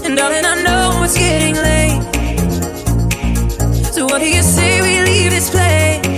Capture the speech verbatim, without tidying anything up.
And darling, I know it's getting late. So what do you say we leave this place?